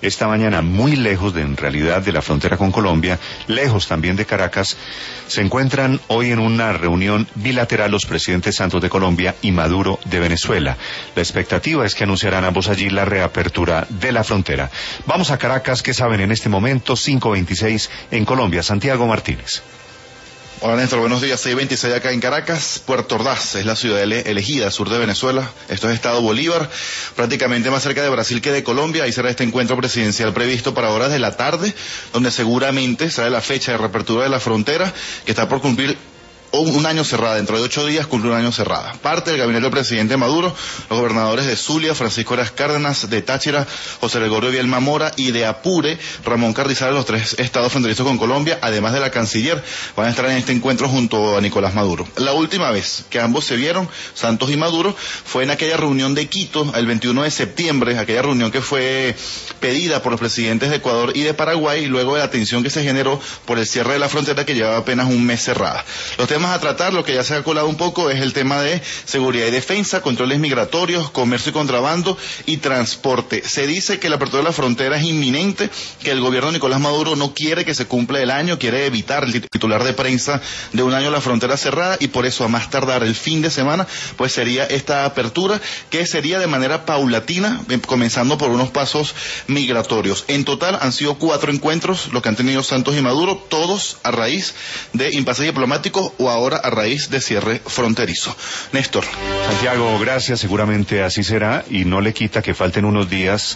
esta mañana, muy lejos en realidad de la frontera con Colombia, lejos también de Caracas. Se encuentran hoy en una reunión bilateral los presidentes Santos de Colombia y Maduro de Venezuela. La expectativa es que anunciarán ambos allí la reapertura de la frontera. Vamos a Caracas, ¿qué saben en este momento? 5:26 en Colombia. Santiago Martínez. Hola Néstor, buenos días. 6:26 acá en Caracas. Puerto Ordaz es la ciudad elegida al sur de Venezuela. Esto es Estado Bolívar, prácticamente más cerca de Brasil que de Colombia. Ahí será este encuentro presidencial previsto para horas de la tarde, donde seguramente será la fecha de reapertura de la frontera, que está por cumplir un año cerrada. Dentro de 8 días cumple un año cerrada. Parte del gabinete del presidente Maduro, los gobernadores de Zulia, Francisco Eras Cárdenas, de Táchira, José Gregorio Vielma Mora, y de Apure, Ramón Carrizales, los 3 estados fronterizos con Colombia, además de la canciller, van a estar en este encuentro junto a Nicolás Maduro. La última vez que ambos se vieron, Santos y Maduro, fue en aquella reunión de Quito, el 21 de septiembre, aquella reunión que fue pedida por los presidentes de Ecuador y de Paraguay, luego de la tensión que se generó por el cierre de la frontera que llevaba apenas un mes cerrada. Los temas a tratar, lo que ya se ha colado un poco, es el tema de seguridad y defensa, controles migratorios, comercio y contrabando y transporte. Se dice que la apertura de la frontera es inminente, que el gobierno de Nicolás Maduro no quiere que se cumpla el año, quiere evitar el titular de prensa de un año la frontera cerrada, y por eso a más tardar el fin de semana pues sería esta apertura, que sería de manera paulatina, comenzando por unos pasos migratorios. En total han sido 4 encuentros los que han tenido Santos y Maduro, todos a raíz de impases diplomáticos o ahora a raíz de cierre fronterizo. Néstor. Santiago, gracias, seguramente así será, y no le quita que falten unos días.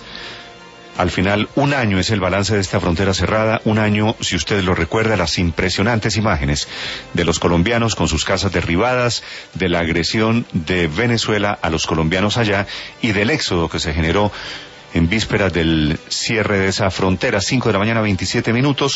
Al final, un año es el balance de esta frontera cerrada, un año, si usted lo recuerda, las impresionantes imágenes de los colombianos con sus casas derribadas, de la agresión de Venezuela a los colombianos allá y del éxodo que se generó en vísperas del cierre de esa frontera. 5 de la mañana, 27 minutos.